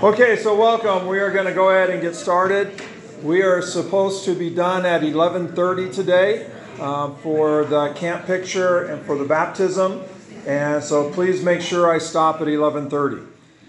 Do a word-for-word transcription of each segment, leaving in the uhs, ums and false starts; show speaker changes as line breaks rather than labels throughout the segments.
Okay, so welcome. We are going to go ahead and get started. We are supposed to be done at eleven thirty today um, for the camp picture and for the baptism. And so please make sure I stop at eleven thirty.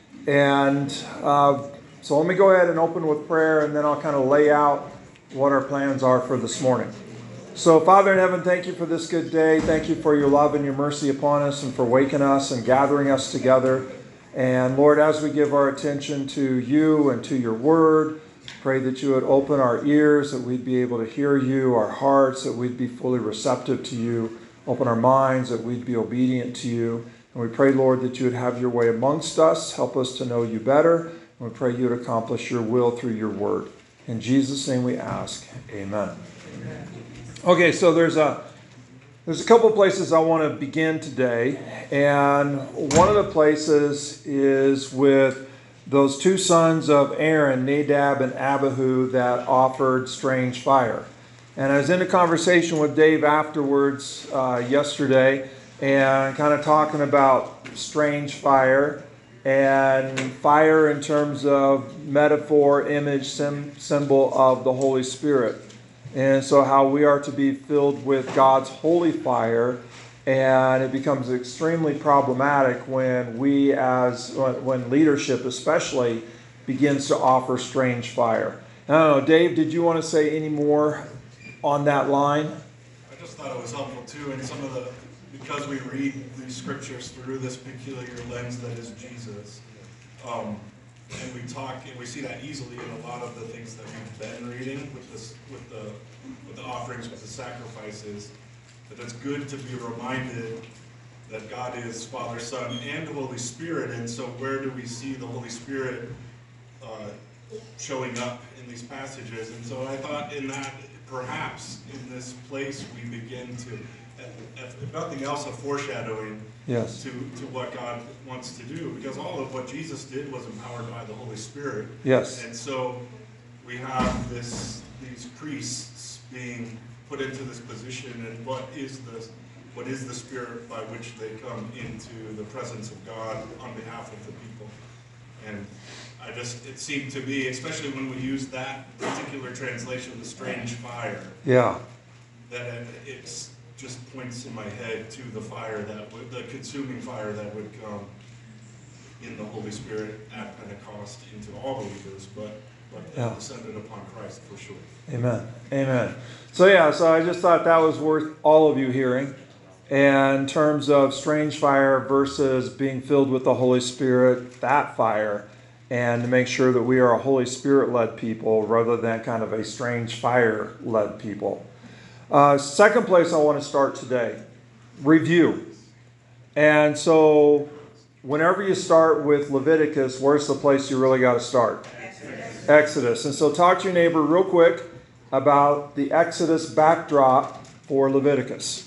And uh, so let me go ahead and open with prayer, and then I'll kind of lay out what our plans are for this morning. So Father in heaven, thank you for this good day. Thank you for your love and your mercy upon us and for waking us and gathering us together. And Lord, as we give our attention to you and to your word, pray that you would open our ears, that we'd be able to hear you, our hearts, that we'd be fully receptive to you, open our minds, that we'd be obedient to you. And we pray, Lord, that you would have your way amongst us, help us to know you better. And we pray you would accomplish your will through your word. In Jesus' name we ask, amen. Amen. Okay, so there's a There's a couple places I want to begin today, and one of the places is with those two sons of Aaron, Nadab and Abihu, that offered strange fire. And I was in a conversation with Dave afterwards uh, yesterday, and kind of talking about strange fire, and fire in terms of metaphor, image, sim- symbol of the Holy Spirit. And so how we are to be filled with God's holy fire, and it becomes extremely problematic when we as, when leadership especially, begins to offer strange fire. I don't know, Dave, did you want to say any more on that line?
I just thought it was helpful too, in some of the, because we read these scriptures through this peculiar lens that is Jesus. Um, And we talk, and we see that easily in a lot of the things that we've been reading with this, with the, with the offerings, with the sacrifices. That it's good to be reminded that God is Father, Son, and the Holy Spirit. And so, where do we see the Holy Spirit uh, showing up in these passages? And so, I thought in that, perhaps in this place, we begin to, if nothing else, a foreshadowing.
Yes.
To, to what God wants to do, because all of what Jesus did was empowered by the Holy Spirit.
Yes.
And so we have this these priests being put into this position, and what is the what is the Spirit by which they come into the presence of God on behalf of the people? And I just it seemed to be, especially when we use that particular translation, the strange fire.
Yeah.
That it, it's. just points in my head to the fire that would, the consuming fire that would come in the Holy Spirit at Pentecost into all believers, but but
yeah.
descended upon Christ for sure.
Amen. Amen. So yeah, so I just thought that was worth all of you hearing. And in terms of strange fire versus being filled with the Holy Spirit, that fire, and to make sure that we are a Holy Spirit-led people rather than kind of a strange fire-led people. Uh, second place I want to start today, review. And so whenever you start with Leviticus, where's the place you really got to start? Exodus. Exodus. And so talk to your neighbor real quick about the Exodus backdrop for Leviticus.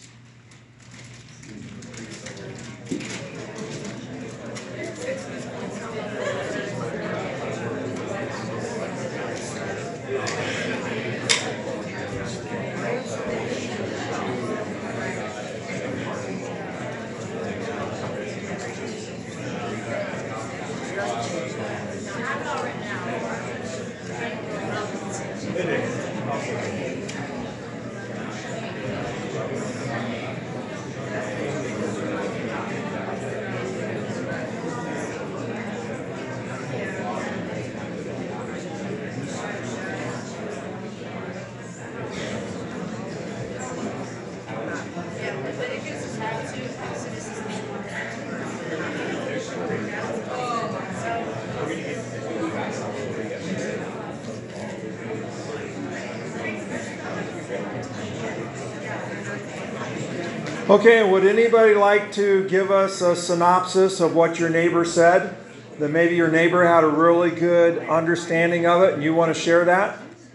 Okay, would anybody like to give us a synopsis of what your neighbor said? That maybe your neighbor had a really good understanding of it and you want to share that?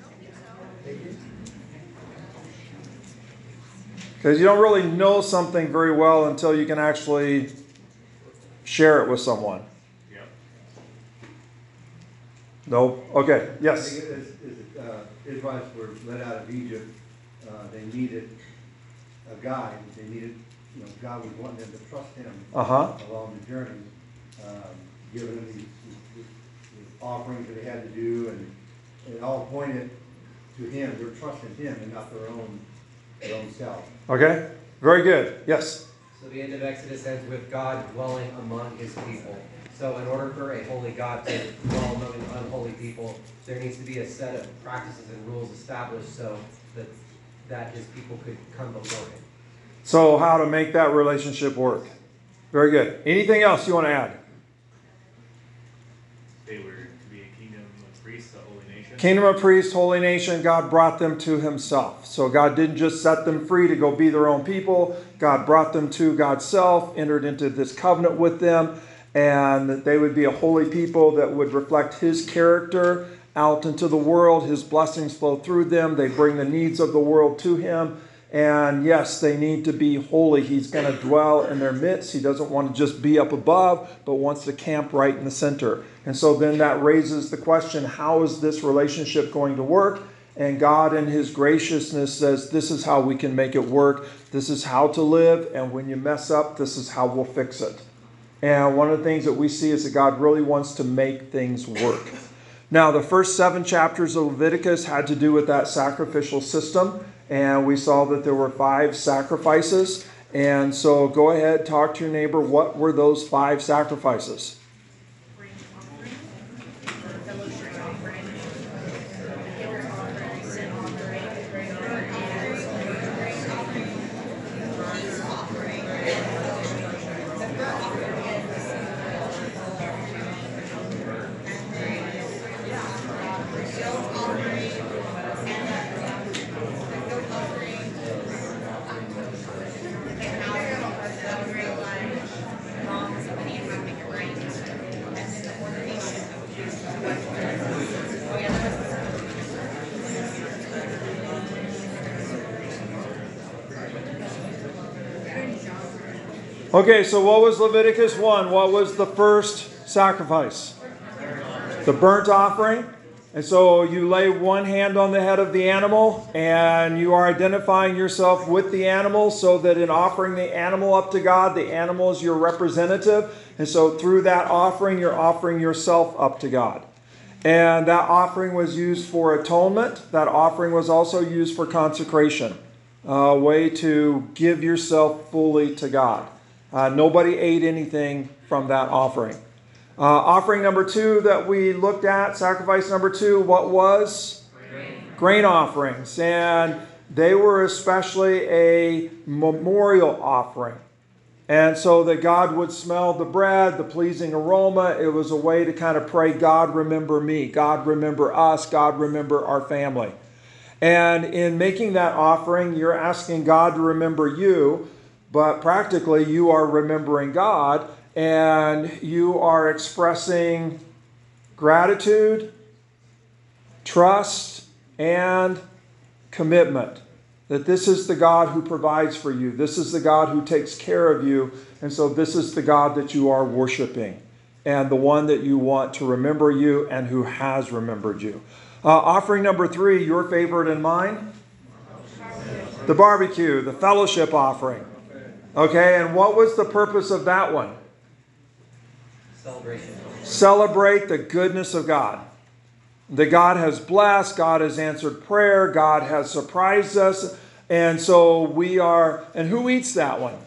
Because you don't really know something very well until you can actually share it with someone.
Yeah.
No? Okay, yes.
I think as, as uh, Israelites were led out of Egypt, uh, they needed a guide. They needed, you know, God was wanting them to trust Him
uh-huh.
along the journey, um, giving them these, these, these offerings that they had to do, and it all pointed to Him. They're trusting Him and not their own, their own self.
Okay, very good. Yes?
So the end of Exodus ends with God dwelling among His people. So in order for a holy God to dwell among an unholy people, there needs to be a set of practices and rules established so that, that His people could come before Him.
So how to make that relationship work. Very good. Anything else you want to add?
They were to be a kingdom of priests, a holy nation.
Kingdom of priests, holy nation, God brought them to Himself. So God didn't just set them free to go be their own people. God brought them to God's self, entered into this covenant with them, and that they would be a holy people that would reflect His character out into the world. His blessings flow through them. They bring the needs of the world to Him. And yes, they need to be holy. He's going to dwell in their midst. He doesn't want to just be up above, but wants to camp right in the center. And so then that raises the question, how is this relationship going to work? And God in His graciousness says, this is how we can make it work. This is how to live. And when you mess up, this is how we'll fix it. And one of the things that we see is that God really wants to make things work. Now, the first seven chapters of Leviticus had to do with that sacrificial system. And we saw that there were five sacrifices. And so go ahead, talk to your neighbor. What were those five sacrifices? Okay, so what was Leviticus one? What was the first sacrifice? The burnt offering. And so you lay one hand on the head of the animal, and you are identifying yourself with the animal so that in offering the animal up to God, the animal is your representative. And so through that offering, you're offering yourself up to God. And that offering was used for atonement. That offering was also used for consecration, a way to give yourself fully to God. Uh, nobody ate anything from that offering. Uh, offering number two that we looked at, sacrifice number two, what was? Grain. Grain offerings. And they were especially a memorial offering. And so that God would smell the bread, the pleasing aroma. It was a way to kind of pray, God, remember me. God, remember us. God, remember our family. And in making that offering, you're asking God to remember you. But practically, you are remembering God, and you are expressing gratitude, trust, and commitment. That this is the God who provides for you. This is the God who takes care of you. And so this is the God that you are worshiping, and the one that you want to remember you and who has remembered you. Uh, offering number three, your favorite and mine? The barbecue, the fellowship offering. Okay, and what was the purpose of that one?
Celebration.
Celebrate the goodness of God. That God has blessed, God has answered prayer, God has surprised us. And so we are, and who eats that one?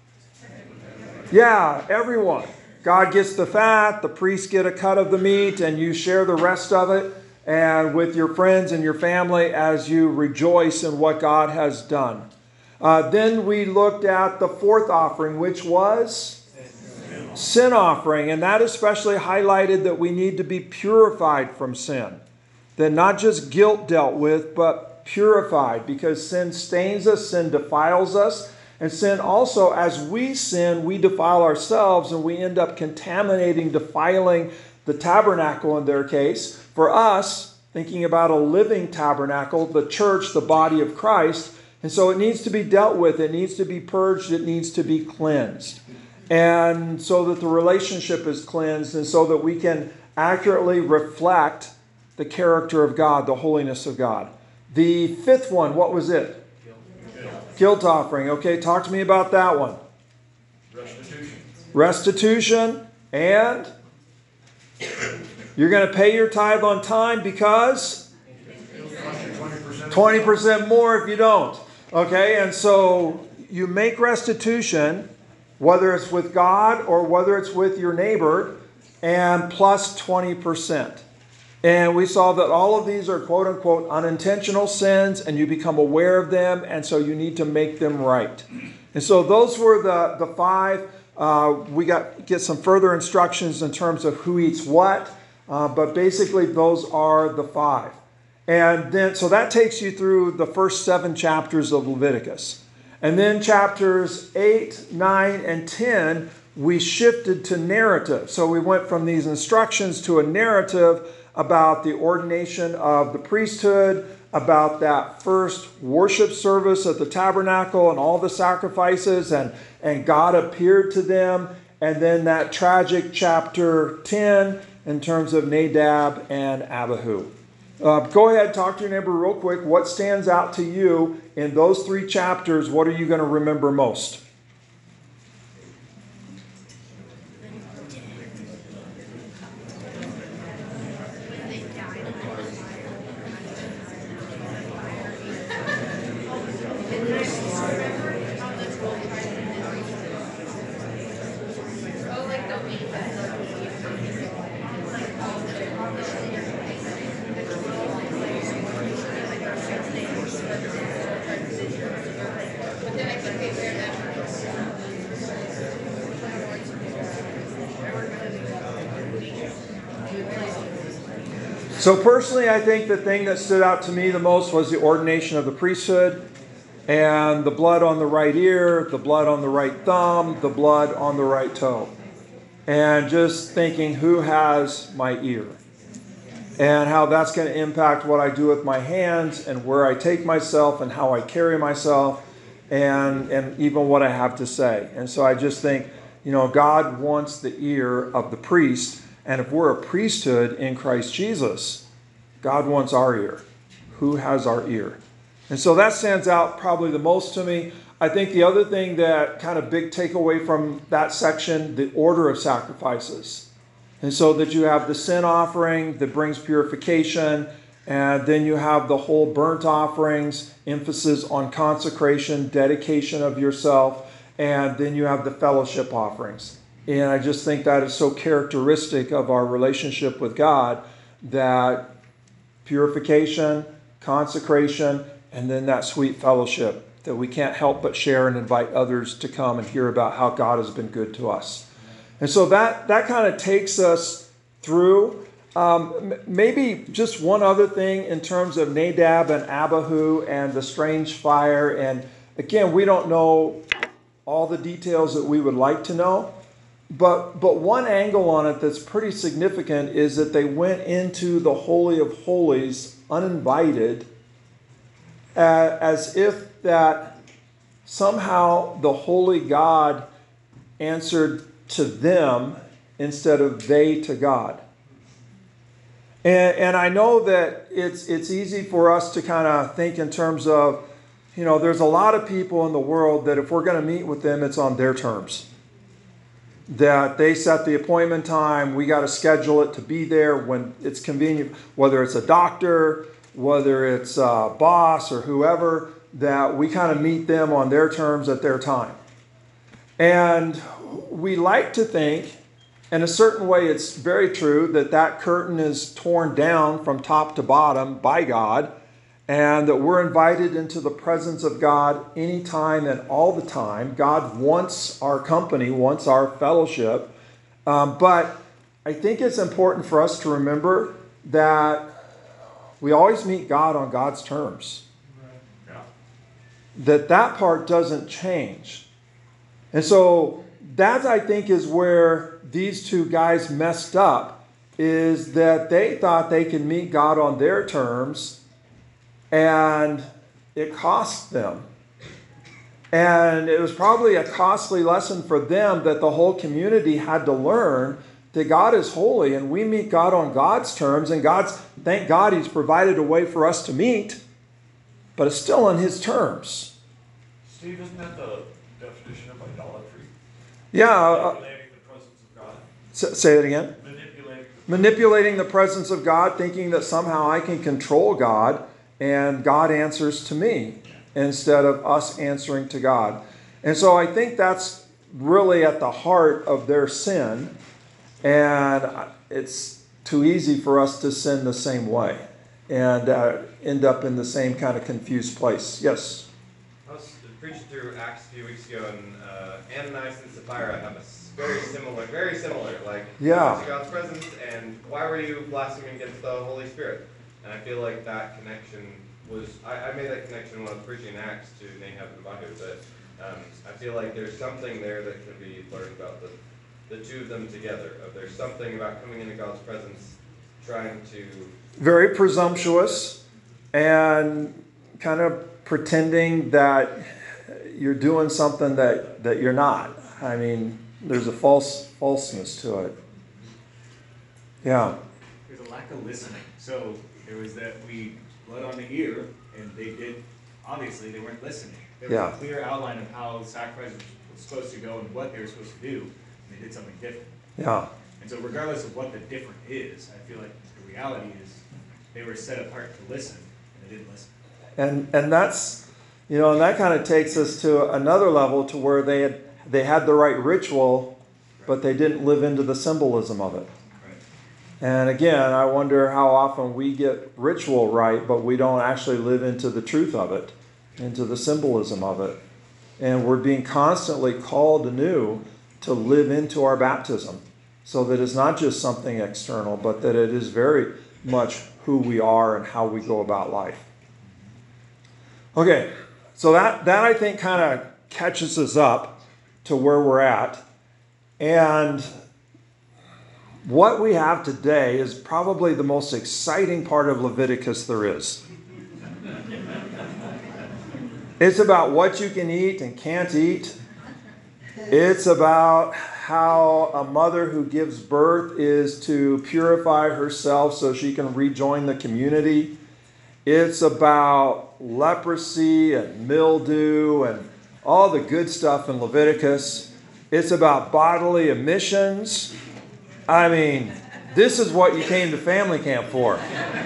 Yeah, everyone. God gets the fat, the priests get a cut of the meat, and you share the rest of it and with your friends and your family as you rejoice in what God has done. Uh, then we looked at the fourth offering, which was sin. sin offering. And that especially highlighted that we need to be purified from sin. That not just guilt dealt with, but purified. Because sin stains us, sin defiles us. And sin also, as we sin, we defile ourselves. And we end up contaminating, defiling the tabernacle in their case. For us, thinking about a living tabernacle, the church, the body of Christ. And so it needs to be dealt with. It needs to be purged. It needs to be cleansed. And so that the relationship is cleansed and so that we can accurately reflect the character of God, the holiness of God. The fifth one, what was it? Guilt, Guilt offering. Okay, talk to me about that one.
Restitution.
Restitution and You're going to pay your tithe on time because twenty percent more if you don't. Okay, and so you make restitution, whether it's with God or whether it's with your neighbor, and plus twenty percent. And we saw that all of these are quote unquote unintentional sins, and you become aware of them, and so you need to make them right. And so those were the, the five. Uh, we got get some further instructions in terms of who eats what, uh, but basically those are the five. And then, so that takes you through the first seven chapters of Leviticus. And then chapters eight, nine, and ten, we shifted to narrative. So we went from these instructions to a narrative about the ordination of the priesthood, about that first worship service at the tabernacle and all the sacrifices, and, and God appeared to them. And then that tragic chapter ten in terms of Nadab and Abihu. Uh, go ahead, talk to your neighbor real quick. What stands out to you in those three chapters? What are you going to remember most? So personally, I think the thing that stood out to me the most was the ordination of the priesthood, and the blood on the right ear, the blood on the right thumb, the blood on the right toe. And just thinking, who has my ear? And how that's going to impact what I do with my hands, and where I take myself, and how I carry myself, and, and even what I have to say. And so I just think, you know, God wants the ear of the priest. And if we're a priesthood in Christ Jesus, God wants our ear. Who has our ear? And so that stands out probably the most to me. I think the other thing that kind of big takeaway from that section, the order of sacrifices. And so that you have the sin offering that brings purification, and then you have the whole burnt offerings, emphasis on consecration, dedication of yourself, and then you have the fellowship offerings. And I just think that is so characteristic of our relationship with God, that purification, consecration, and then that sweet fellowship that we can't help but share and invite others to come and hear about how God has been good to us. And so that, that kind of takes us through. Um, maybe just one other thing in terms of Nadab and Abihu and the strange fire. And again, we don't know all the details that we would like to know. But but one angle on it that's pretty significant is that they went into the Holy of Holies uninvited, uh, as if that somehow the holy God answered to them instead of they to God. And, and I know that it's it's easy for us to kind of think in terms of, you know, there's a lot of people in the world that if we're going to meet with them, it's on their terms. That they set the appointment time, we got to schedule it to be there when it's convenient, whether it's a doctor, whether it's a boss or whoever, that we kind of meet them on their terms at their time. And we like to think, in a certain way it's very true, that that curtain is torn down from top to bottom by God, and that we're invited into the presence of God anytime and all the time. God wants our company, wants our fellowship. Um, but I think it's important for us to remember that we always meet God on God's terms.
Yeah.
That that part doesn't change. And so that, I think, is where these two guys messed up, is that they thought they could meet God on their terms, and it cost them. And it was probably a costly lesson for them that the whole community had to learn that God is holy and we meet God on God's terms, and God's, thank God He's provided a way for us to meet, but it's still on His terms.
Steve, isn't that the definition of idolatry?
Yeah. Uh,
Manipulating the presence of God.
say it again.
Manipulating the
manipulating the presence of God, thinking that somehow I can control God and God answers to me instead of us answering to God. And so I think that's really at the heart of their sin. And it's too easy for us to sin the same way and uh, end up in the same kind of confused place. Yes?
I was preaching through Acts a few weeks ago, and uh, Ananias and Sapphira have a very similar, very similar, like,
Yeah.
to God's presence, and why were you blaspheming against the Holy Spirit? And I feel like that connection was, I, I made that connection when I was preaching Acts to Nahab and Abihu, but um, I feel like there's something there that can be learned about the, the two of them together. Of there's something about coming into God's presence, trying to...
Very presumptuous and kind of pretending that you're doing something that, that you're not. I mean, there's a false falseness to it. Yeah.
There's a lack of listening. So there was that we let on the ear, and they did, obviously, they weren't listening. There was
Yeah.
a clear outline of how the sacrifice was supposed to go and what they were supposed to do, and they did something different.
Yeah.
And so regardless of what the different is, I feel like the reality is they were set apart to listen, and they didn't listen.
And and that's, you know, and that kind of takes us to another level to where they had they had the right ritual, but they didn't live into the symbolism of it.
Right.
And again, I wonder how often we get ritual right, but we don't actually live into the truth of it, into the symbolism of it. And we're being constantly called anew to live into our baptism, so that it's not just something external, but that it is very much who we are and how we go about life. Okay, so that, that I think kind of catches us up to where we're at. And what we have today is probably the most exciting part of Leviticus there is. It's about what you can eat and can't eat. It's about how a mother who gives birth is to purify herself so she can rejoin the community. It's about leprosy and mildew and all the good stuff in Leviticus. It's about bodily emissions. I mean, this is what you came to family camp for.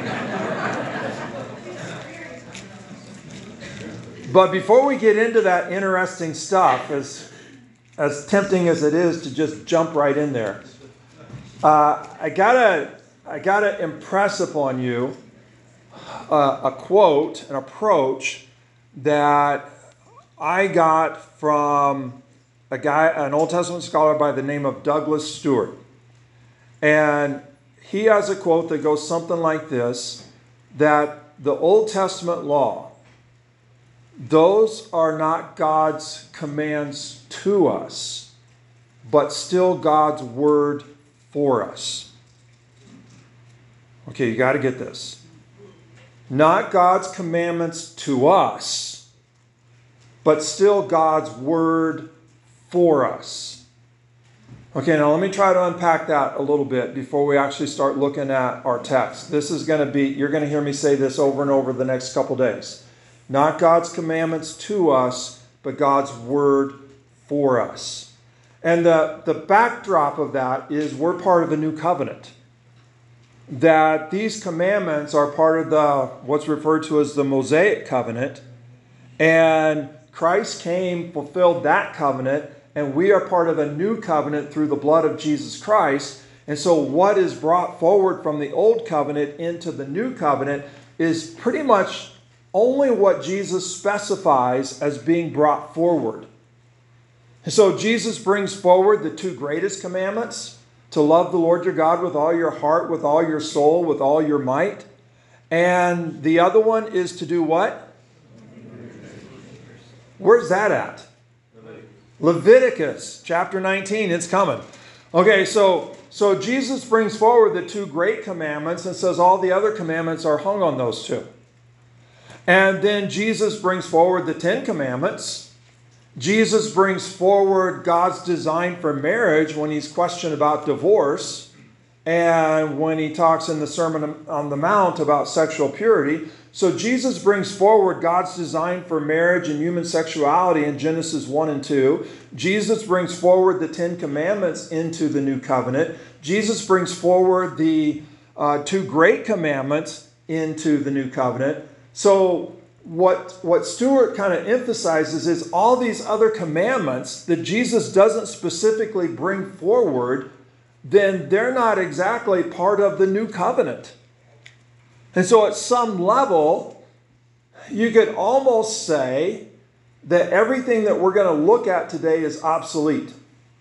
But before we get into that interesting stuff, as, as tempting as it is to just jump right in there, uh, I gotta, I gotta impress upon you uh, a quote, an approach that I got from a guy, an Old Testament scholar by the name of Douglas Stewart. And he has a quote that goes something like this, that the Old Testament law, those are not God's commands to us, but still God's word for us. Okay, you got to get this. Not God's commandments to us, but still God's word for us. Okay, now let me try to unpack that a little bit before we actually start looking at our text. This is going to be, you're going to hear me say this over and over the next couple days. Not God's commandments to us, but God's word for us. And the, the backdrop of that is we're part of a new covenant. That these commandments are part of the what's referred to as the Mosaic covenant. And Christ came, fulfilled that covenant, and we are part of a new covenant through the blood of Jesus Christ. And so what is brought forward from the old covenant into the new covenant is pretty much only what Jesus specifies as being brought forward. And so Jesus brings forward the two greatest commandments, to love the Lord your God with all your heart, with all your soul, with all your might. And the other one is to do what? Where's that at? Leviticus, Leviticus chapter nineteen. It's coming. Okay, so, so Jesus brings forward the two great commandments and says all the other commandments are hung on those two. And then Jesus brings forward the Ten Commandments. Jesus brings forward God's design for marriage when he's questioned about divorce. and when he talks in the Sermon on the Mount about sexual purity. So Jesus brings forward God's design for marriage and human sexuality in Genesis one and two. Jesus brings forward the Ten Commandments into the New Covenant. Jesus brings forward the uh, two great commandments into the New Covenant. So what, what Stuart kind of emphasizes is all these other commandments that Jesus doesn't specifically bring forward, then they're not exactly part of the New Covenant. And so at some level, you could almost say that everything that we're going to look at today is obsolete.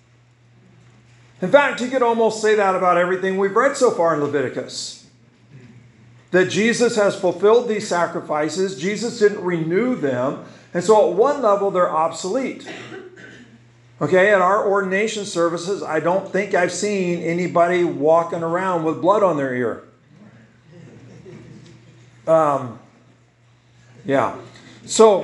In fact, you could almost say that about everything we've read so far in Leviticus. That Jesus has fulfilled these sacrifices. Jesus didn't renew them. And so at one level, they're obsolete. Okay, at our ordination services, I don't think I've seen anybody walking around with blood on their ear. Um, yeah. So,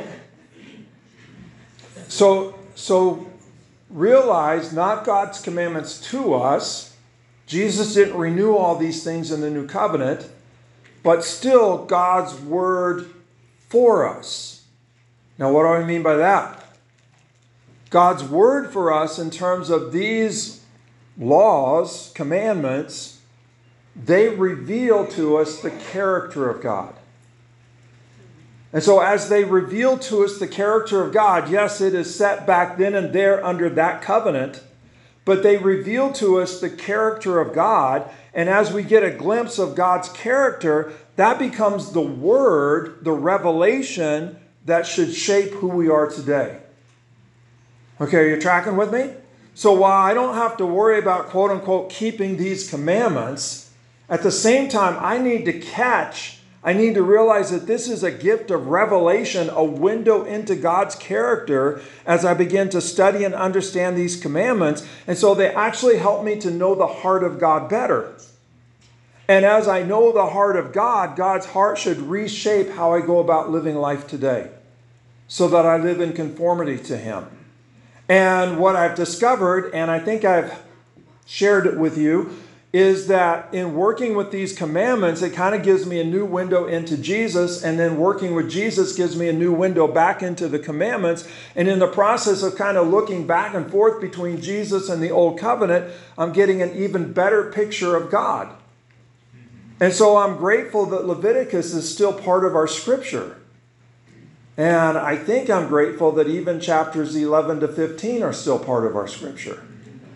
so, so realize not God's commandments to us. Jesus didn't renew all these things in the New Covenant, but still God's word for us. Now, what do I mean by that? God's word for us in terms of these laws, commandments, they reveal to us the character of God. And so as they reveal to us the character of God, yes, it is set back then and there under that covenant, but they reveal to us the character of God. And as we get a glimpse of God's character, that becomes the word, the revelation that should shape who we are today. Okay, are you tracking with me? So while I don't have to worry about quote unquote keeping these commandments, at the same time, I need to catch, I need to realize that this is a gift of revelation, a window into God's character as I begin to study and understand these commandments. And so they actually help me to know the heart of God better. And as I know the heart of God, God's heart should reshape how I go about living life today so that I live in conformity to Him. And what I've discovered, and I think I've shared it with you, is that in working with these commandments, it kind of gives me a new window into Jesus, and then working with Jesus gives me a new window back into the commandments. And in the process of kind of looking back and forth between Jesus and the Old Covenant, I'm getting an even better picture of God. And so I'm grateful that Leviticus is still part of our scripture. And I think I'm grateful that even chapters eleven to fifteen are still part of our scripture.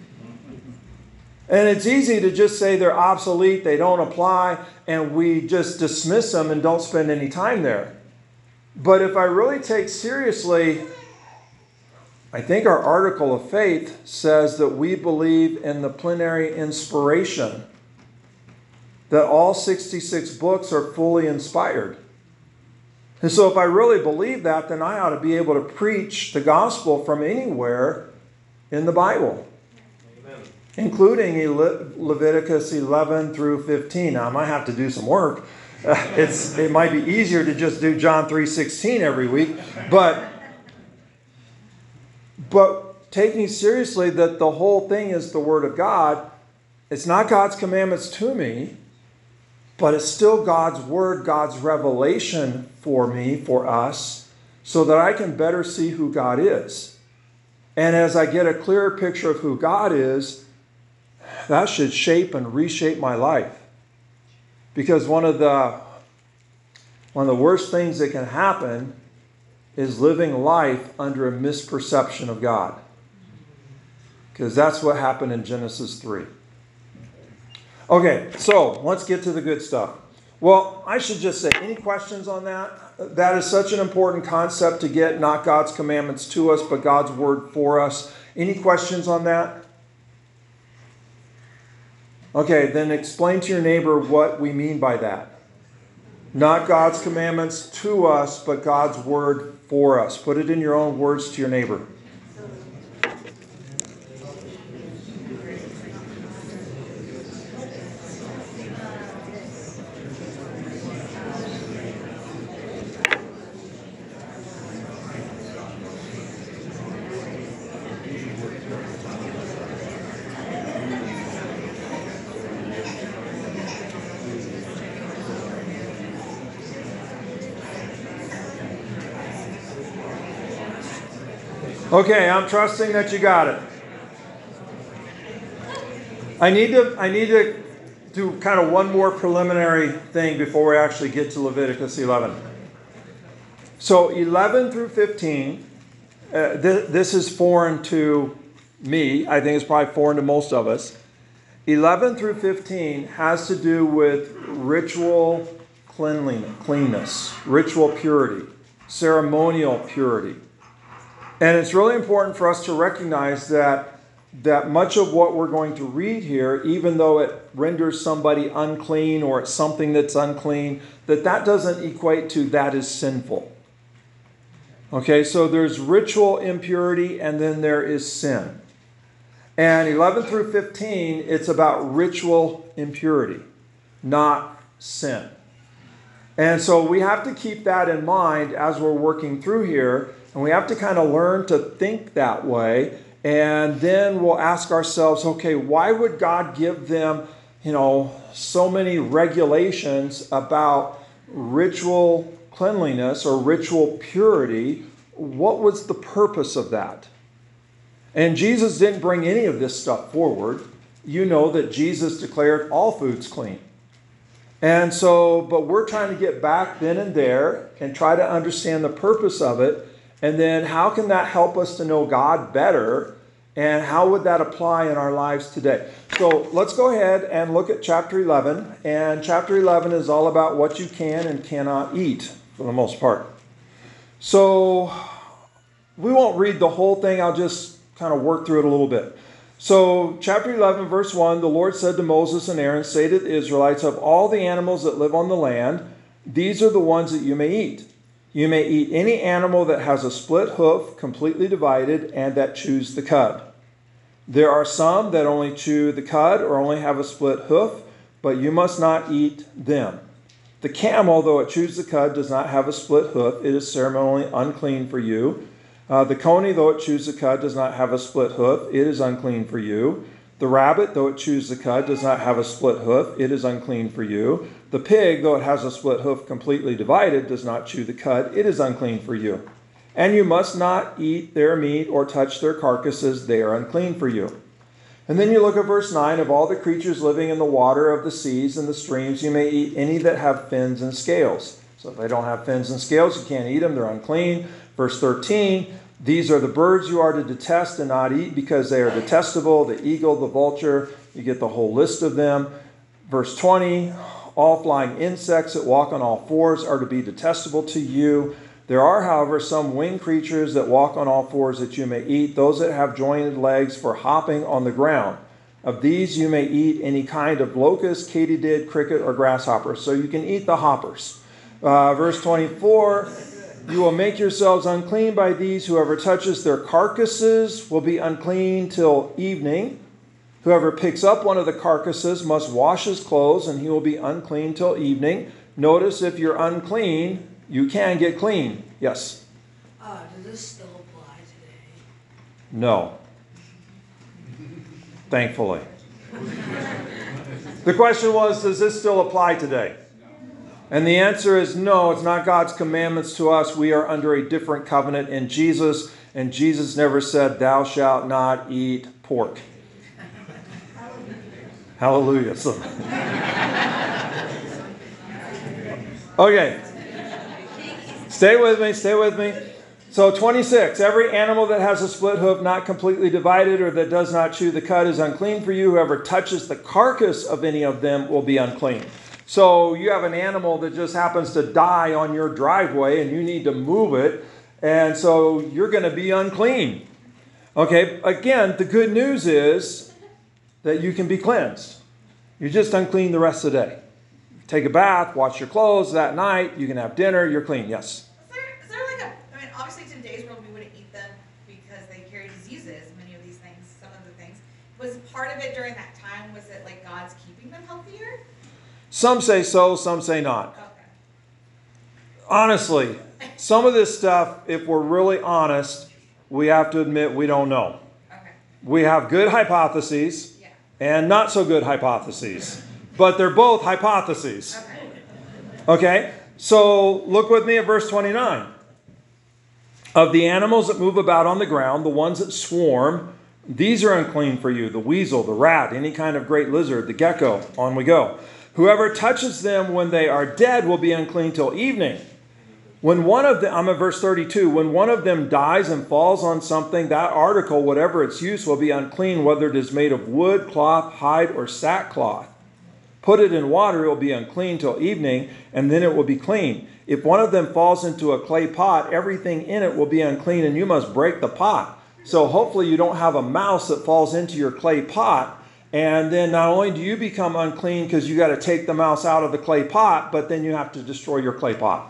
And it's easy to just say they're obsolete, they don't apply, and we just dismiss them and don't spend any time there. But if I really take seriously, I think our article of faith says that we believe in the plenary inspiration, that all sixty-six books are fully inspired. And so if I really believe that, then I ought to be able to preach the gospel from anywhere in the Bible. Including Leviticus eleven through fifteen. Now, I might have to do some work. Uh, it's, it might be easier to just do John three sixteen every week. But, but taking seriously that the whole thing is the Word of God, it's not God's commandments to me, but it's still God's Word, God's revelation for me, for us, so that I can better see who God is. And as I get a clearer picture of who God is, that should shape and reshape my life. Because one of the one of the worst things that can happen is living life under a misperception of God. Because that's what happened in Genesis three. Okay, so let's get to the good stuff. Well, I should just say, any questions on that? That is such an important concept to get, not God's commandments to us, but God's word for us. Any questions on that? Okay, then explain to your neighbor what we mean by that. Not God's commandments to us, but God's word for us. Put it in your own words to your neighbor. Okay, I'm trusting that you got it. I need to I need to do kind of one more preliminary thing before we actually get to Leviticus eleven. So eleven through fifteen, uh, th- this is foreign to me. I think it's probably foreign to most of us. eleven through fifteen has to do with ritual cleanliness, cleanness, ritual purity, ceremonial purity. And it's really important for us to recognize that that much of what we're going to read here, even though it renders somebody unclean or it's something that's unclean, that that doesn't equate to that is sinful. Okay, so there's ritual impurity and then there is sin. And eleven through fifteen, it's about ritual impurity, not sin. And so we have to keep that in mind as we're working through here. And we have to kind of learn to think that way. And then we'll ask ourselves, okay, why would God give them, you know, so many regulations about ritual cleanliness or ritual purity? What was the purpose of that? And Jesus didn't bring any of this stuff forward. You know that Jesus declared all foods clean. And so, but we're trying to get back then and there and try to understand the purpose of it. And then how can that help us to know God better? And how would that apply in our lives today? So let's go ahead and look at chapter eleven. And chapter eleven is all about what you can and cannot eat for the most part. So we won't read the whole thing. I'll just kind of work through it a little bit. So chapter eleven, verse one, the Lord said to Moses and Aaron, say to the Israelites, of all the animals that live on the land, these are the ones that you may eat. You may eat any animal that has a split hoof, completely divided, and that chews the cud. There are some that only chew the cud or only have a split hoof, but you must not eat them. The camel, though it chews the cud, does not have a split hoof. It is ceremonially unclean for you. Uh, the coney, though it chews the cud, does not have a split hoof. It is unclean for you. The rabbit, though it chews the cud, does not have a split hoof. It is unclean for you. The pig, though it has a split hoof completely divided, does not chew the cud. It is unclean for you. And you must not eat their meat or touch their carcasses. They are unclean for you. And then you look at verse nine. Of all the creatures living in the water of the seas and the streams, you may eat any that have fins and scales. So if they don't have fins and scales, you can't eat them. They're unclean. Verse thirteen. These are the birds you are to detest and not eat because they are detestable. The eagle, the vulture, you get the whole list of them. Verse twenty. All flying insects that walk on all fours are to be detestable to you. There are, however, some winged creatures that walk on all fours that you may eat, those that have jointed legs for hopping on the ground. Of these you may eat any kind of locust, katydid, cricket, or grasshopper. So you can eat the hoppers. Uh, verse twenty-four, you will make yourselves unclean by these. Whoever touches their carcasses will be unclean till evening. Whoever picks up one of the carcasses must wash his clothes, and he will be unclean till evening. Notice if you're unclean, you can get clean. Yes?
Uh, does this still apply today?
No. Thankfully. The question was, does this still apply today? And the answer is no, it's not God's commandments to us. We are under a different covenant in Jesus, and Jesus never said, thou shalt not eat pork. Hallelujah. So, okay. Stay with me, stay with me. So twenty-six, every animal that has a split hoof not completely divided or that does not chew the cud is unclean for you. Whoever touches the carcass of any of them will be unclean. So you have an animal that just happens to die on your driveway and you need to move it. And so you're going to be unclean. Okay, again, the good news is that you can be cleansed. You're just unclean the rest of the day. Take a bath, wash your clothes that night, you can have dinner, you're clean. Yes?
Is there, is there like a, I mean, obviously in today's world we wouldn't eat them because they carry diseases, many of these things, some of the things. Was part of it during that time, was it like God's keeping them healthier?
Some say so, some say not.
Okay.
Honestly, some of this stuff, if we're really honest, we have to admit we don't know.
Okay.
We have good hypotheses
Yeah.
and not so good hypotheses. But they're both hypotheses.
Okay.
Okay? So look with me at verse twenty-nine. Of the animals that move about on the ground, the ones that swarm, these are unclean for you. The weasel, the rat, any kind of great lizard, the gecko, on we go. Whoever touches them when they are dead will be unclean till evening. When one of them, I'm at verse thirty-two, when one of them dies and falls on something, that article, whatever its use, will be unclean, whether it is made of wood, cloth, hide, or sackcloth. Put it in water, it will be unclean till evening, and then it will be clean. If one of them falls into a clay pot, everything in it will be unclean, and you must break the pot. So hopefully you don't have a mouse that falls into your clay pot, and then not only do you become unclean because you got to take the mouse out of the clay pot, but then you have to destroy your clay pot.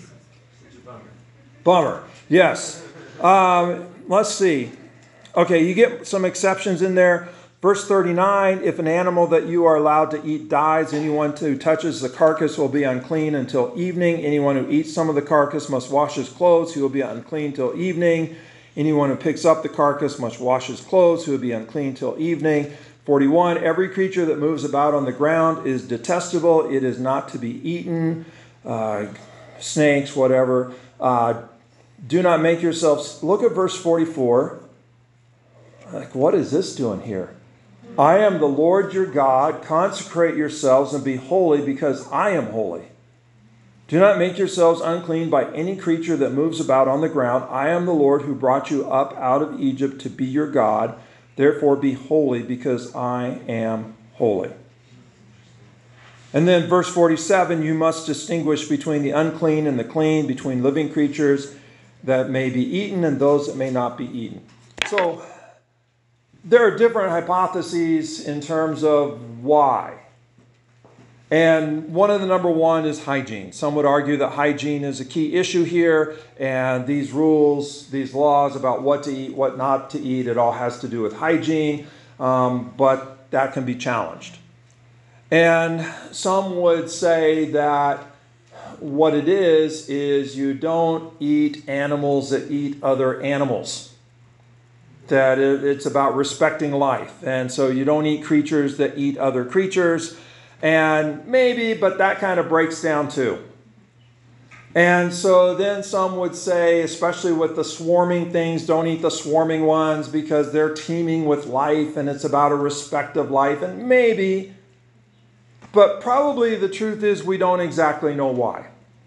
Bummer. Yes. Um, let's see. Okay, you get some exceptions in there. Verse thirty-nine, if an animal that you are allowed to eat dies, anyone who touches the carcass will be unclean until evening. Anyone who eats some of the carcass must wash his clothes. He will be unclean till evening. Anyone who picks up the carcass must wash his clothes. He will be unclean till evening. forty-one, every creature that moves about on the ground is detestable. It is not to be eaten. Uh, snakes, whatever. Uh, do not make yourselves... Look at verse forty-four. Like, what is this doing here? I am the Lord your God. Consecrate yourselves and be holy, because I am holy. Do not make yourselves unclean by any creature that moves about on the ground. I am the Lord who brought you up out of Egypt to be your God. Therefore be holy, because I am holy. And then verse forty-seven, you must distinguish between the unclean and the clean, between living creatures that may be eaten and those that may not be eaten. So there are different hypotheses in terms of why. And one of the number one is hygiene. Some would argue that hygiene is a key issue here, and these rules, these laws about what to eat, what not to eat, it all has to do with hygiene, um, but that can be challenged. And some would say that what it is, is you don't eat animals that eat other animals. That it's about respecting life. And so you don't eat creatures that eat other creatures. And maybe, but that kind of breaks down too. And so then some would say, especially with the swarming things, don't eat the swarming ones because they're teeming with life and it's about a respect of life. And maybe, but probably the truth is we don't exactly know why.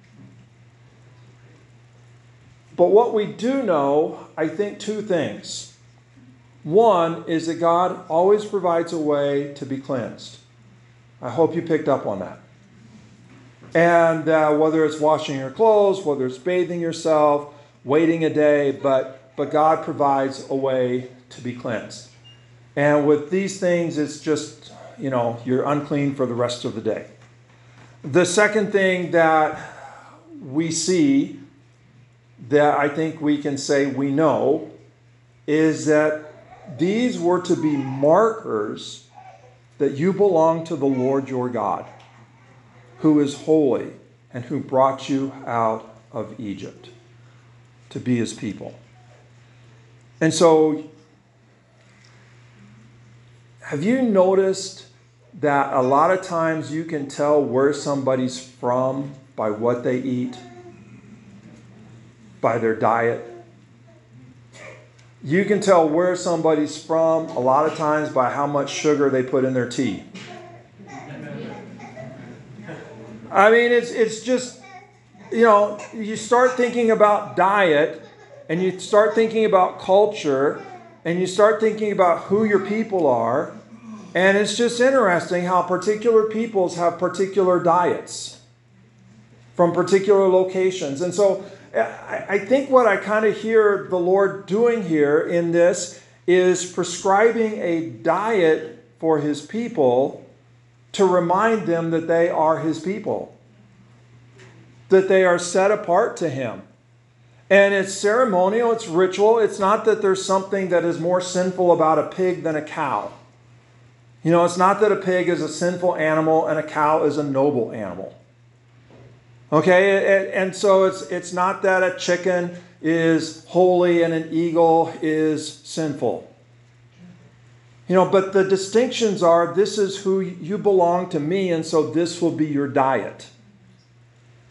But what we do know, I think, two things. One is that God always provides a way to be cleansed. I hope you picked up on that. And uh, whether it's washing your clothes, whether it's bathing yourself, waiting a day, but, but God provides a way to be cleansed. And with these things, it's just, you know, you're unclean for the rest of the day. The second thing that we see that I think we can say we know is that these were to be markers that you belong to the Lord your God, who is holy and who brought you out of Egypt to be his people. And so, have you noticed that a lot of times you can tell where somebody's from by what they eat, by their diet? You can tell where somebody's from a lot of times by how much sugar they put in their tea. I mean, it's it's just, you know, you start thinking about diet and you start thinking about culture and you start thinking about who your people are. And it's just interesting how particular peoples have particular diets from particular locations. And so I think what I kind of hear the Lord doing here in this is prescribing a diet for his people to remind them that they are his people, that they are set apart to him. And it's ceremonial, it's ritual. It's not that there's something that is more sinful about a pig than a cow. You know, it's not that a pig is a sinful animal and a cow is a noble animal. Okay, and so it's it's not that a chicken is holy and an eagle is sinful. You know, but the distinctions are, this is who you belong to me, and so this will be your diet.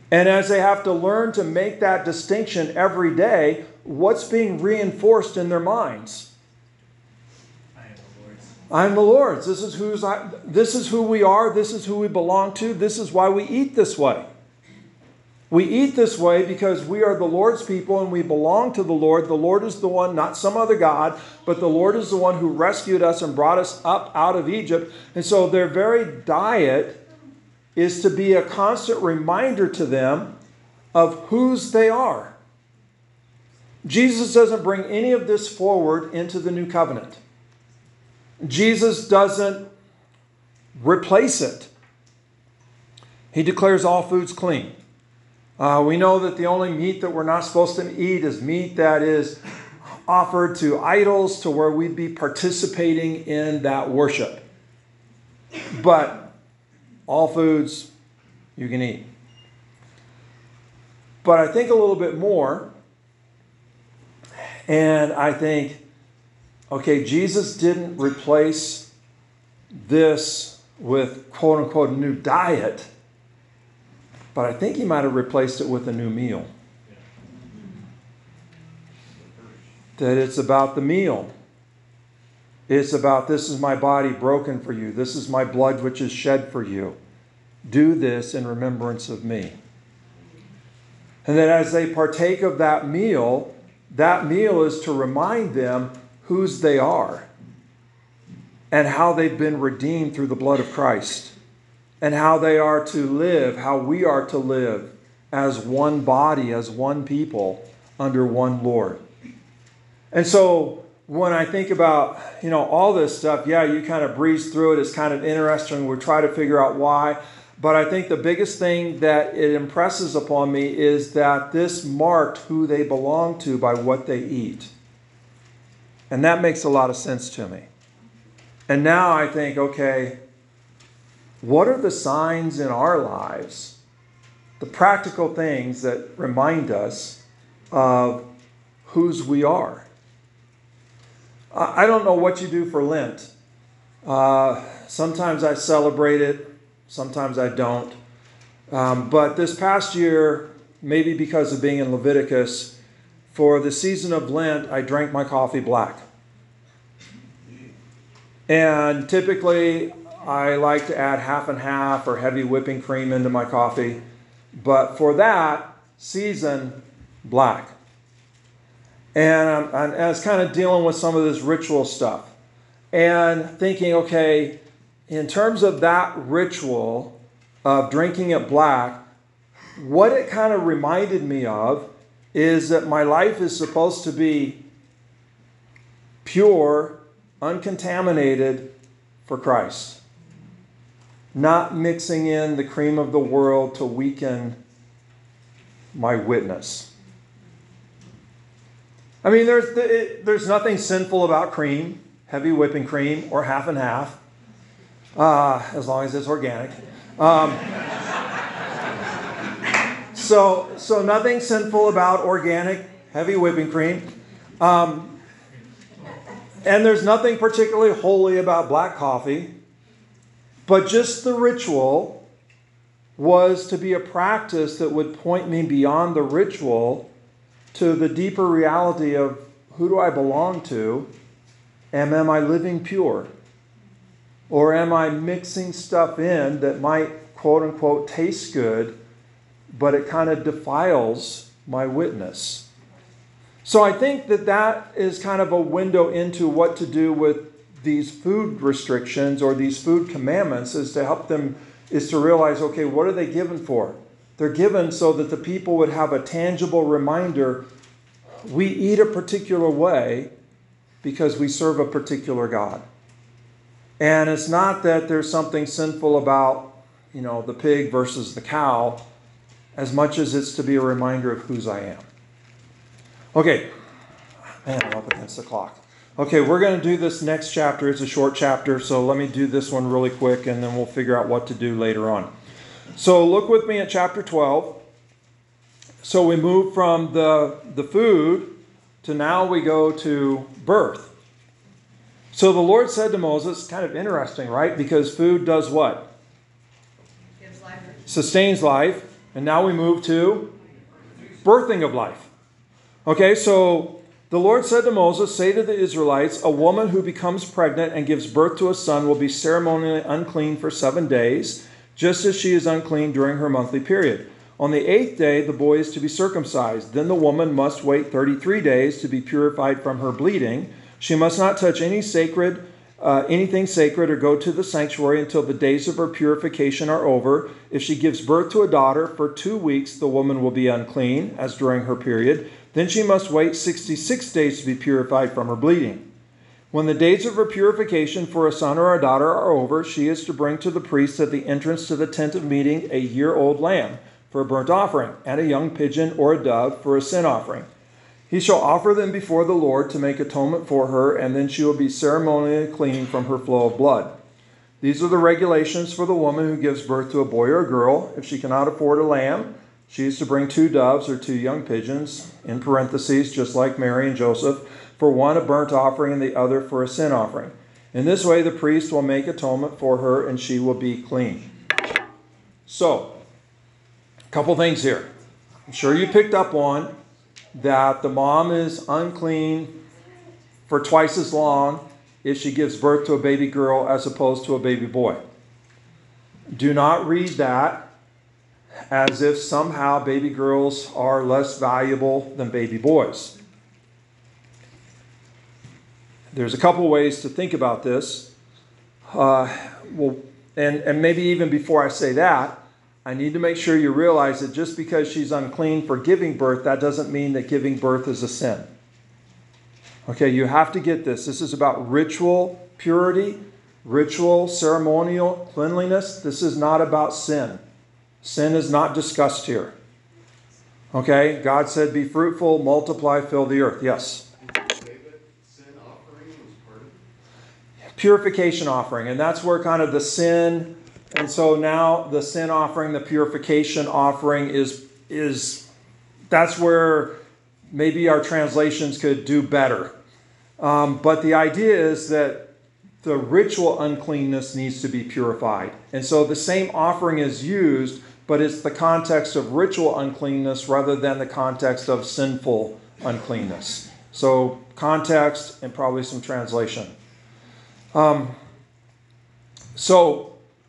And as they have to learn to make that distinction every day, what's being reinforced in their minds?
I am the Lord's.
I'm the Lord's. This is who's I, this is who we are. This is who we belong to. This is why we eat this way. We eat this way because we are the Lord's people and we belong to the Lord. The Lord is the one, not some other God, but the Lord is the one who rescued us and brought us up out of Egypt. And so their very diet is to be a constant reminder to them of whose they are. Jesus doesn't bring any of this forward into the new covenant. Jesus doesn't replace it. He declares all foods clean. Uh, we know that the only meat that we're not supposed to eat is meat that is offered to idols, to where we'd be participating in that worship. But all foods you can eat. But I think a little bit more, and I think, okay, Jesus didn't replace this with quote-unquote a new diet, but I think he might have replaced it with a new meal. That it's about the meal. It's about, this is my body broken for you. This is my blood which is shed for you. Do this in remembrance of me. And that as they partake of that meal, that meal is to remind them whose they are and how they've been redeemed through the blood of Christ, and how they are to live, how we are to live as one body, as one people, under one Lord. And so when I think about, you know, all this stuff, yeah, you kind of breeze through it. It's kind of interesting. We try to figure out why. But I think the biggest thing that it impresses upon me is that this marked who they belong to by what they eat. And that makes a lot of sense to me. And now I think, okay, what are the signs in our lives, the practical things that remind us of whose we are? I don't know what you do for Lent. Uh, sometimes I celebrate it, sometimes I don't. Um, but this past year, maybe because of being in Leviticus, for the season of Lent, I drank my coffee black. And typically, I like to add half and half or heavy whipping cream into my coffee. But for that season, black. And I'm, I'm, I was kind of dealing with some of this ritual stuff. And thinking, okay, in terms of that ritual of drinking it black, what it kind of reminded me of is that my life is supposed to be pure, uncontaminated for Christ. Not mixing in the cream of the world to weaken my witness. I mean, there's there's nothing sinful about cream, heavy whipping cream, or half and half, uh, as long as it's organic. Um, so, so nothing sinful about organic, heavy whipping cream. Um, and there's nothing particularly holy about black coffee. But just the ritual was to be a practice that would point me beyond the ritual to the deeper reality of who do I belong to, and am I living pure? Or am I mixing stuff in that might, quote unquote, taste good, but it kind of defiles my witness? So I think that that is kind of a window into what to do with these food restrictions or these food commandments, is to help them, is to realize, okay, what are they given for? They're given so that the people would have a tangible reminder, we eat a particular way because we serve a particular God. And it's not that there's something sinful about, you know, the pig versus the cow, as much as it's to be a reminder of whose I am. Okay, man, I'm up against the clock. Okay, we're going to do this next chapter. It's a short chapter, so let me do this one really quick, and then we'll figure out what to do later on. So look with me at chapter twelve. So we move from the, the food to now we go to birth. So the Lord said to Moses, kind of interesting, right? Because food does what?
Gives life.
Sustains life. And now we move to birthing of life. Okay, so the Lord said to Moses, say to the Israelites, a woman who becomes pregnant and gives birth to a son will be ceremonially unclean for seven days, just as she is unclean during her monthly period. On the eighth day, the boy is to be circumcised. Then the woman must wait thirty-three days to be purified from her bleeding. She must not touch any sacred, uh, anything sacred or go to the sanctuary until the days of her purification are over. If she gives birth to a daughter, for two weeks the woman will be unclean, as during her period. Then she must wait sixty-six days to be purified from her bleeding. When the days of her purification for a son or a daughter are over, she is to bring to the priest at the entrance to the tent of meeting a year-old lamb for a burnt offering, and a young pigeon or a dove for a sin offering. He shall offer them before the Lord to make atonement for her, and then she will be ceremonially clean from her flow of blood. These are the regulations for the woman who gives birth to a boy or a girl. If she cannot afford a lamb, she is to bring two doves or two young pigeons, in parentheses, just like Mary and Joseph, for one a burnt offering and the other for a sin offering. In this way the priest will make atonement for her, and she will be clean. So, a couple things here. I'm sure you picked up on that the mom is unclean for twice as long if she gives birth to a baby girl as opposed to a baby boy. Do not read that as if somehow baby girls are less valuable than baby boys. There's a couple ways to think about this. Uh, well, and, and maybe even before I say that, I need to make sure you realize that just because she's unclean for giving birth, that doesn't mean that giving birth is a sin. Okay, you have to get this. This is about ritual purity, ritual ceremonial cleanliness. This is not about sin. Sin is not discussed here. Okay, God said, be fruitful, multiply, fill the earth. Yes?
Sin offering was part of it?
Purification offering. And that's where kind of the sin... And so now the sin offering, the purification offering is, is that's where maybe our translations could do better. Um, but the idea is that the ritual uncleanness needs to be purified. And so the same offering is used, but it's the context of ritual uncleanness rather than the context of sinful uncleanness. So context and probably some translation. Um, so...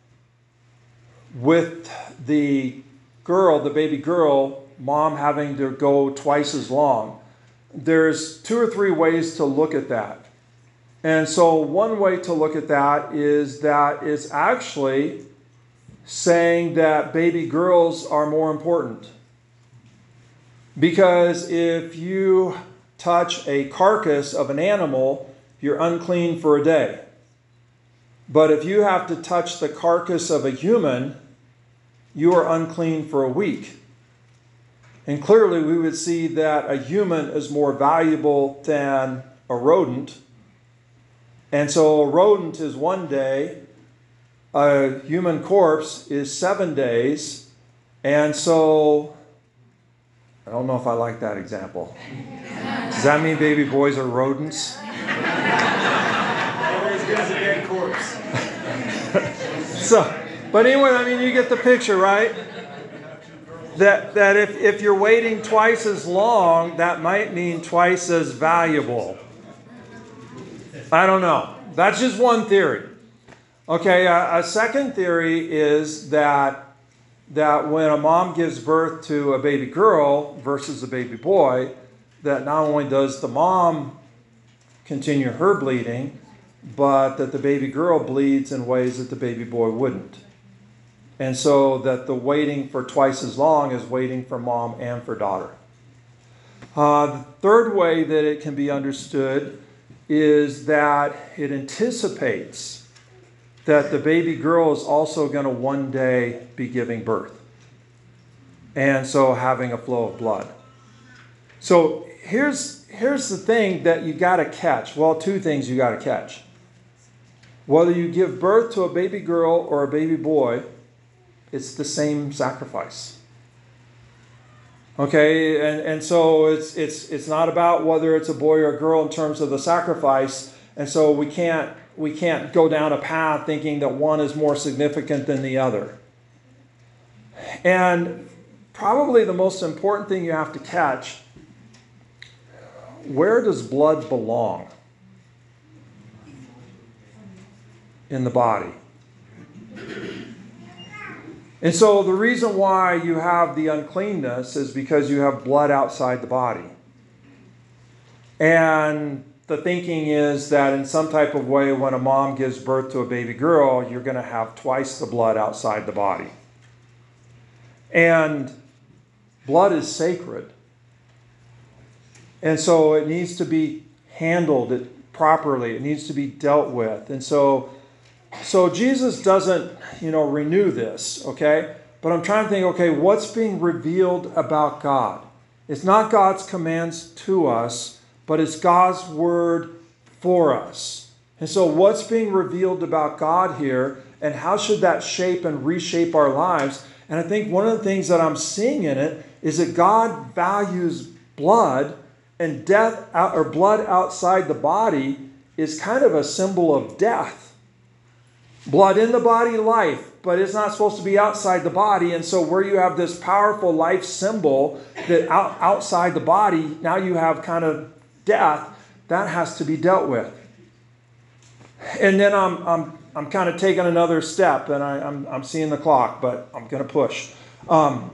With the girl, the baby girl, mom having to go twice as long, there's two or three ways to look at that. And so one way to look at that is that it's actually saying that baby girls are more important. Because if you touch a carcass of an animal, you're unclean for a day. But if you have to touch the carcass of a human, you are unclean for a week. And clearly we would see that a human is more valuable than a rodent. And so a rodent is one day, a human corpse is seven days. And so, I don't know if I like that example. Does that mean baby boys are rodents?
As good as a dead corpse.
So, but anyway, I mean, you get the picture, right? That, that if, if you're waiting twice as long, that might mean twice as valuable. I don't know. That's just one theory. Okay, a, a second theory is that, that when a mom gives birth to a baby girl versus a baby boy, that not only does the mom continue her bleeding, but that the baby girl bleeds in ways that the baby boy wouldn't. And so that the waiting for twice as long is waiting for mom and for daughter. Uh, the third way that it can be understood is that it anticipates that the baby girl is also going to one day be giving birth. And so having a flow of blood. So here's, here's the thing that you got to catch. Well, two things you got to catch. Whether you give birth to a baby girl or a baby boy, it's the same sacrifice. Okay, and, and so it's it's it's not about whether it's a boy or a girl in terms of the sacrifice, and so we can't we can't go down a path thinking that one is more significant than the other. And probably the most important thing you have to catch, where does blood belong in the body? And so the reason why you have the uncleanness is because you have blood outside the body. And the thinking is that in some type of way, when a mom gives birth to a baby girl, you're going to have twice the blood outside the body. And blood is sacred. And so it needs to be handled properly. It needs to be dealt with. And so, so Jesus doesn't, you know, renew this, okay? But I'm trying to think, okay, what's being revealed about God? It's not God's commands to us, but it's God's word for us. And so what's being revealed about God here, and how should that shape and reshape our lives? And I think one of the things that I'm seeing in it is that God values blood, and death out, or blood outside the body is kind of a symbol of death. Blood in the body, life, but it's not supposed to be outside the body. And so where you have this powerful life symbol that out, outside the body, now you have kind of death, that has to be dealt with. And then I'm I'm I'm kind of taking another step, and I, I'm I'm seeing the clock, but I'm going to push. Um,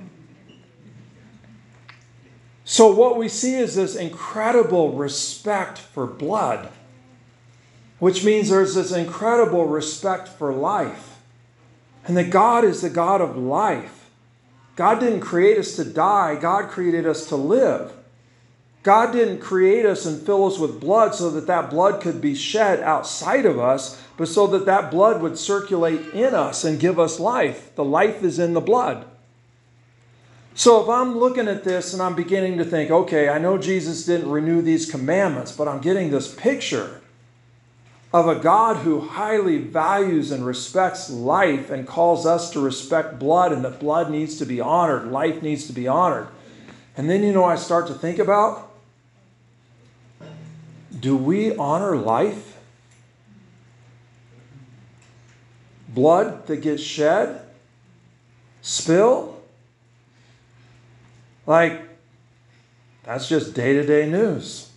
so what we see is this incredible respect for blood, which means there's this incredible respect for life, and that God is the God of life. God didn't create us to die. God created us to live. God didn't create us and fill us with blood so that that blood could be shed outside of us, but so that that blood would circulate in us and give us life. The life is in the blood. So if I'm looking at this and I'm beginning to think, okay, I know Jesus didn't renew these commandments, but I'm getting this picture of a God who highly values and respects life and calls us to respect blood, and that blood needs to be honored, life needs to be honored. And then, you know, I start to think about, do we honor life? Blood that gets shed? Spill? Like, that's just day-to-day news.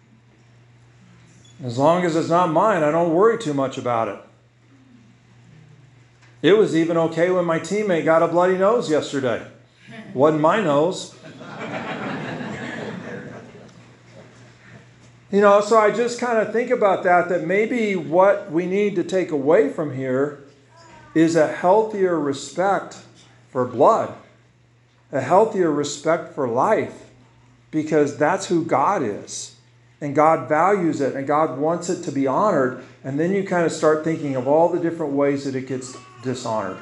As long as it's not mine, I don't worry too much about it. It was even okay when my teammate got a bloody nose yesterday. Wasn't my nose. You know, so I just kind of think about that, that maybe what we need to take away from here is a healthier respect for blood, a healthier respect for life, because that's who God is. And God values it, and God wants it to be honored. And then you kind of start thinking of all the different ways that it gets dishonored.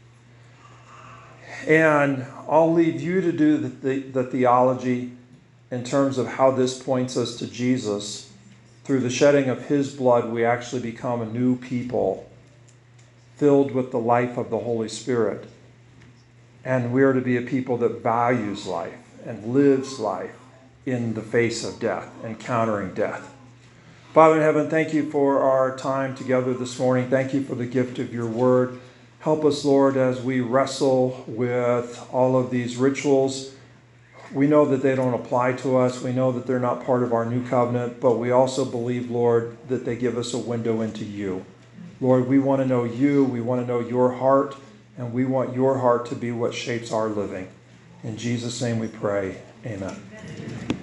And I'll leave you to do the, the, the theology in terms of how this points us to Jesus. Through the shedding of his blood, we actually become a new people, filled with the life of the Holy Spirit. And we are to be a people that values life and lives life in the face of death, encountering death. Father in heaven, thank you for our time together this morning. Thank you for the gift of your word. Help us, Lord, as we wrestle with all of these rituals. We know that they don't apply to us. We know that they're not part of our new covenant, but we also believe, Lord, that they give us a window into you. Lord, we want to know you. We want to know your heart, and we want your heart to be what shapes our living. In Jesus' name we pray. Amen.